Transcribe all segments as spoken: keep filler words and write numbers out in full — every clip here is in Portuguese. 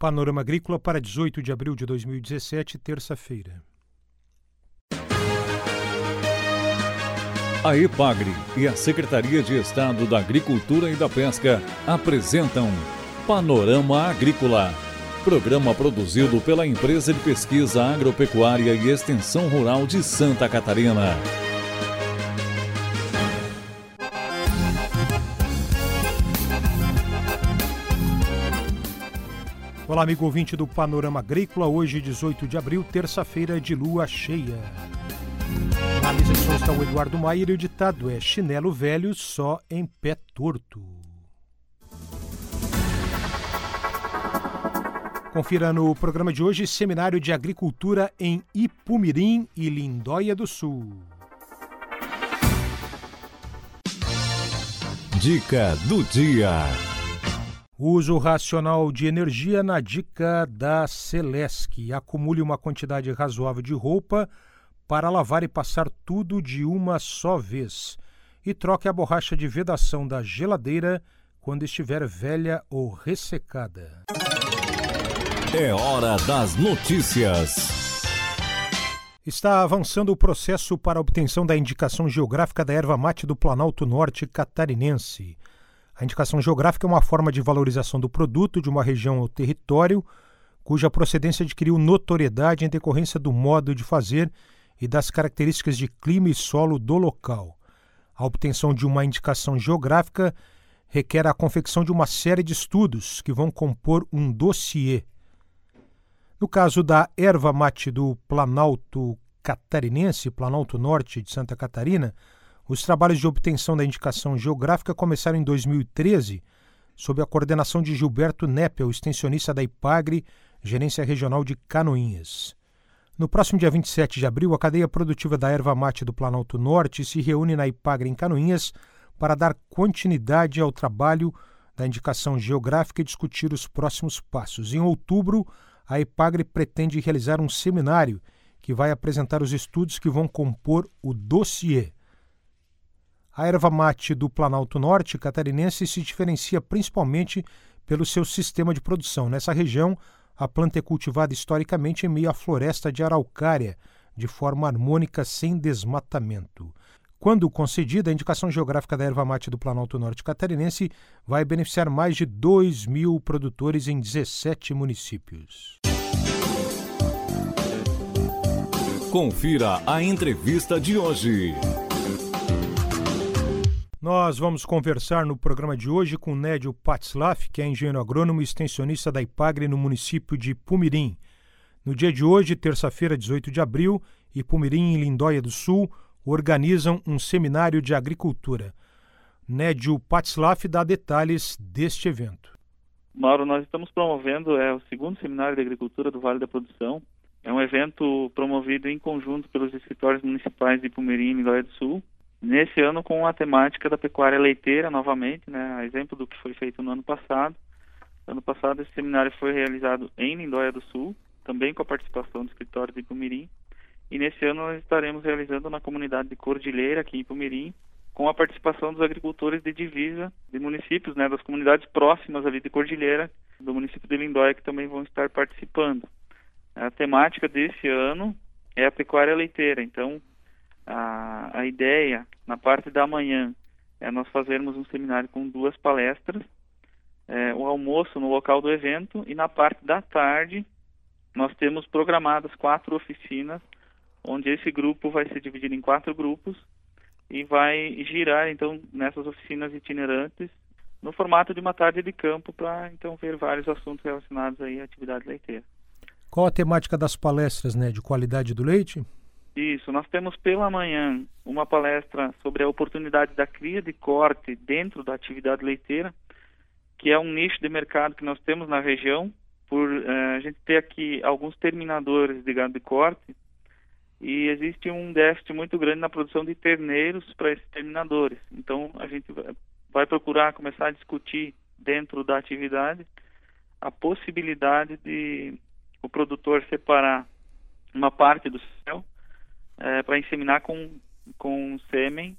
Panorama Agrícola para dezoito de abril de dois mil e dezessete, terça-feira. A EPAGRE e a Secretaria de Estado da Agricultura e da Pesca apresentam Panorama Agrícola, programa produzido pela Empresa de Pesquisa Agropecuária e Extensão Rural de Santa Catarina. Olá, amigo ouvinte do Panorama Agrícola, hoje dezoito de abril, terça-feira de lua cheia. Na mesa de som está o Eduardo Maier e o ditado é chinelo velho só em pé torto. Confira no programa de hoje Seminário de Agricultura em Ipumirim e Lindóia do Sul. Dica do dia. Uso racional de energia na dica da Celesc. Acumule uma quantidade razoável de roupa para lavar e passar tudo de uma só vez. E troque a borracha de vedação da geladeira quando estiver velha ou ressecada. É hora das notícias. Está avançando o processo para a obtenção da indicação geográfica da erva mate do Planalto Norte catarinense. A indicação geográfica é uma forma de valorização do produto de uma região ou território cuja procedência adquiriu notoriedade em decorrência do modo de fazer e das características de clima e solo do local. A obtenção de uma indicação geográfica requer a confecção de uma série de estudos que vão compor um dossiê. No caso da erva mate do Planalto Catarinense, Planalto Norte de Santa Catarina, os trabalhos de obtenção da indicação geográfica começaram em dois mil e treze, sob a coordenação de Gilberto Neppel, extensionista da IPAGRE, Gerência Regional de Canoinhas. No próximo dia vinte e sete de abril, a cadeia produtiva da erva mate do Planalto Norte se reúne na IPAGRE em Canoinhas para dar continuidade ao trabalho da indicação geográfica e discutir os próximos passos. Em outubro, a IPAGRE pretende realizar um seminário que vai apresentar os estudos que vão compor o dossiê. A erva mate do Planalto Norte catarinense se diferencia principalmente pelo seu sistema de produção. Nessa região, a planta é cultivada historicamente em meio à floresta de araucária, de forma harmônica, sem desmatamento. Quando concedida, a indicação geográfica da erva mate do Planalto Norte catarinense vai beneficiar mais de dois mil produtores em dezessete municípios. Confira a entrevista de hoje. Nós vamos conversar no programa de hoje com Nédio Patzlaff, que é engenheiro agrônomo e extensionista da IPAGRE no município de Ipumirim. No dia de hoje, terça-feira, dezoito de abril, Ipumirim e Lindóia do Sul organizam um seminário de agricultura. Nédio Patzlaff dá detalhes deste evento. Mauro, nós estamos promovendo é, o segundo seminário de agricultura do Vale da Produção. É um evento promovido em conjunto pelos escritórios municipais de Ipumirim e Lindóia do Sul. Nesse ano com a temática da pecuária leiteira novamente, né, a exemplo do que foi feito no ano passado. Ano passado esse seminário foi realizado em Lindóia do Sul, também com a participação do escritório de Ipumirim. E nesse ano nós estaremos realizando na comunidade de Cordilheira, aqui em Ipumirim, com a participação dos agricultores de divisa de municípios, né, das comunidades próximas ali de Cordilheira, do município de Lindóia, que também vão estar participando. A temática desse ano é a pecuária leiteira, então A, a ideia, na parte da manhã, é nós fazermos um seminário com duas palestras, é, o almoço no local do evento, e na parte da tarde nós temos programadas quatro oficinas, onde esse grupo vai ser dividido em quatro grupos e vai girar, então, nessas oficinas itinerantes, no formato de uma tarde de campo, para, então, ver vários assuntos relacionados aí à atividade leiteira. Qual a temática das palestras, né? De qualidade do leite? Isso, nós temos pela manhã uma palestra sobre a oportunidade da cria de corte dentro da atividade leiteira, que é um nicho de mercado que nós temos na região, por uh, a gente ter aqui alguns terminadores de gado de corte, e existe um déficit muito grande na produção de terneiros para esses terminadores. Então a gente vai procurar começar a discutir dentro da atividade a possibilidade de o produtor separar uma parte do céu É, para inseminar com, com sêmen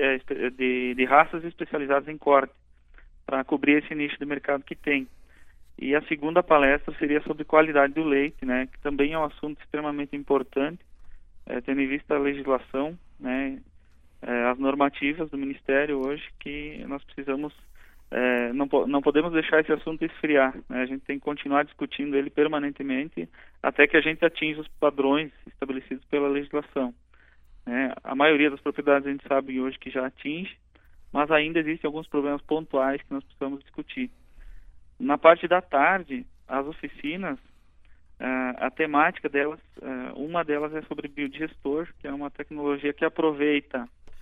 de, de raças especializadas em corte, para cobrir esse nicho de mercado que tem. E a segunda palestra seria sobre qualidade do leite, né, que também é um assunto extremamente importante, é, tendo em vista a legislação, né, é, as normativas do Ministério hoje, que nós precisamos, é, não, não podemos deixar esse assunto esfriar, né, a gente tem que continuar discutindo ele permanentemente até que a gente atinja os padrões estabelecidos pela legislação. Né. A maioria das propriedades a gente sabe hoje que já atinge, mas ainda existem alguns problemas pontuais que nós precisamos discutir. Na parte da tarde, as oficinas, uh, a temática delas, uh, uma delas é sobre biodigestor, que é uma tecnologia que aproveita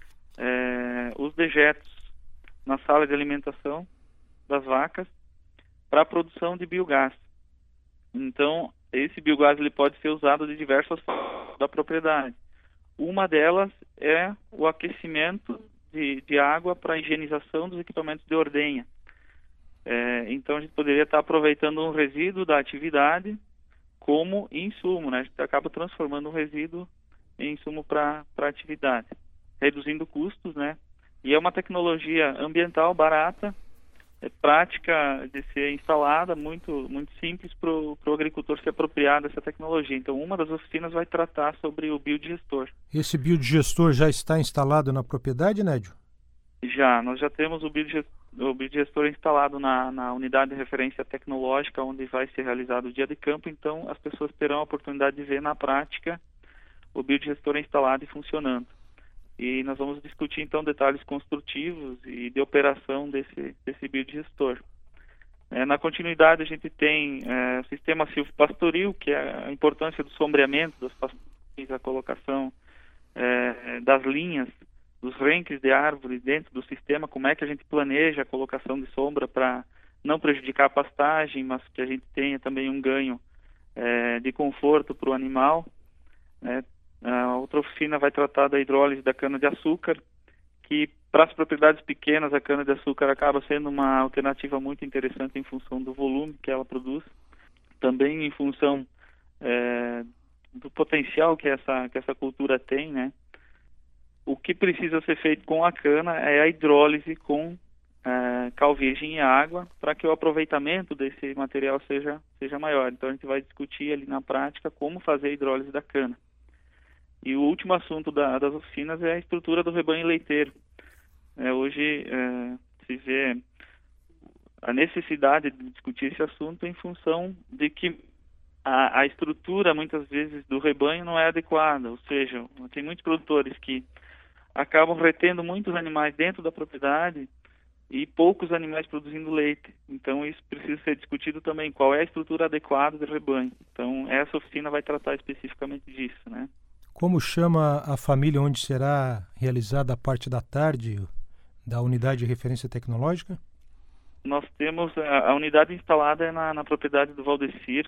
uh, os dejetos na sala de alimentação das vacas para a produção de biogás. Então, esse biogás ele pode ser usado de diversas formas da propriedade. Uma delas é o aquecimento de, de água para a higienização dos equipamentos de ordenha. É, então a gente poderia estar aproveitando um resíduo da atividade como insumo, né? A gente acaba transformando um resíduo em insumo para a atividade, reduzindo custos, né? E é uma tecnologia ambiental barata, é prática de ser instalada, muito, muito simples para o agricultor se apropriar dessa tecnologia. Então uma das oficinas vai tratar sobre o biodigestor. Esse biodigestor já está instalado na propriedade, Nédio? Já, nós já temos o biodigestor, o biodigestor instalado na, na unidade de referência tecnológica onde vai ser realizado o dia de campo, então as pessoas terão a oportunidade de ver na prática o biodigestor instalado e funcionando. E nós vamos discutir então detalhes construtivos e de operação desse, desse biodigestor. É, na continuidade a gente tem é, o sistema silvopastoril, que é a importância do sombreamento das pastoris, a colocação é, das linhas dos renques de árvores dentro do sistema, como é que a gente planeja a colocação de sombra para não prejudicar a pastagem, mas que a gente tenha também um ganho é, de conforto para o animal. Né? A outra oficina vai tratar da hidrólise da cana-de-açúcar, que para as propriedades pequenas a cana-de-açúcar acaba sendo uma alternativa muito interessante em função do volume que ela produz, também em função é, do potencial que essa, que essa cultura tem, né? O que precisa ser feito com a cana é a hidrólise com uh, cal virgem e água para que o aproveitamento desse material seja, seja maior. Então a gente vai discutir ali na prática como fazer a hidrólise da cana. E o último assunto da, das oficinas é a estrutura do rebanho leiteiro. É, hoje uh, se vê a necessidade de discutir esse assunto em função de que a, a estrutura muitas vezes do rebanho não é adequada, ou seja, tem muitos produtores que acabam retendo muitos animais dentro da propriedade e poucos animais produzindo leite. Então isso precisa ser discutido também, qual é a estrutura adequada do rebanho. Então essa oficina vai tratar especificamente disso, né? Como chama a família onde será realizada a parte da tarde da unidade de referência tecnológica? Nós temos, a, a unidade instalada é na, na propriedade do Valdecir,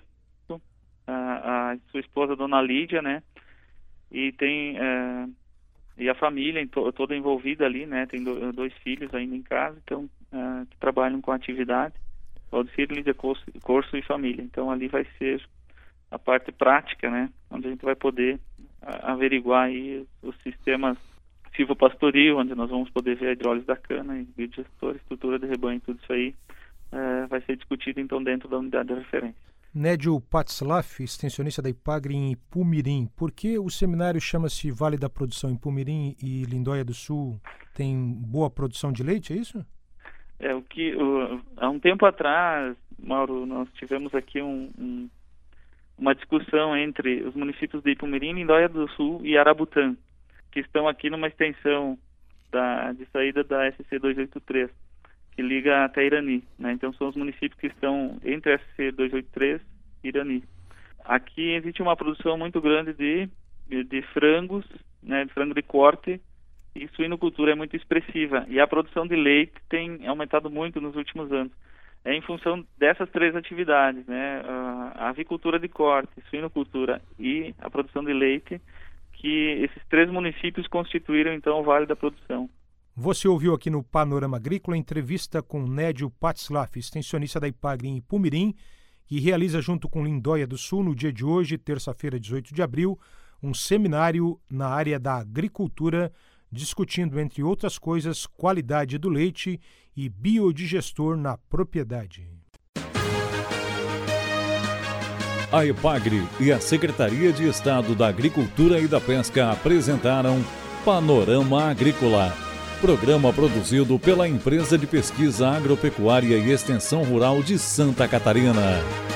a, a sua esposa, Dona Lídia, né? E tem... É, e a família toda envolvida ali, né? Tem do, dois filhos ainda em casa, então uh, que trabalham com a atividade. Valdecir, Lídia, Corso, Corso e família. Então ali vai ser a parte prática, né? Onde a gente vai poder uh, averiguar aí os sistemas silvopastoril, onde nós vamos poder ver a hidrólise da cana, e biodigestor, estrutura de rebanho, tudo isso aí uh, vai ser discutido então dentro da unidade de referência. Nédio Patzlaff, extensionista da IPAGRE em Ipumirim. Por que o seminário chama-se Vale da Produção? Ipumirim e Lindóia do Sul tem boa produção de leite, é isso? É, o que, o, há um tempo atrás, Mauro, nós tivemos aqui um, um, uma discussão entre os municípios de Ipumirim, Lindóia do Sul e Arabutã, que estão aqui numa extensão da, de saída da S C duzentos e oitenta e três. Que liga até Irani, né? Então são os municípios que estão entre S C duzentos e oitenta e três e Irani. Aqui existe uma produção muito grande de, de, de frangos, né? De frango de corte, e suinocultura é muito expressiva. E a produção de leite tem aumentado muito nos últimos anos. É em função dessas três atividades, né? A avicultura de corte, suinocultura e a produção de leite, que esses três municípios constituíram então o Vale da Produção. Você ouviu aqui no Panorama Agrícola a entrevista com Nédio Patzlaff, extensionista da IPAGRE em Ipumirim, que realiza junto com Lindóia do Sul, no dia de hoje, terça-feira, dezoito de abril, um seminário na área da agricultura, discutindo, entre outras coisas, qualidade do leite e biodigestor na propriedade. A EPAGRE e a Secretaria de Estado da Agricultura e da Pesca apresentaram Panorama Agrícola, programa produzido pela Empresa de Pesquisa Agropecuária e Extensão Rural de Santa Catarina.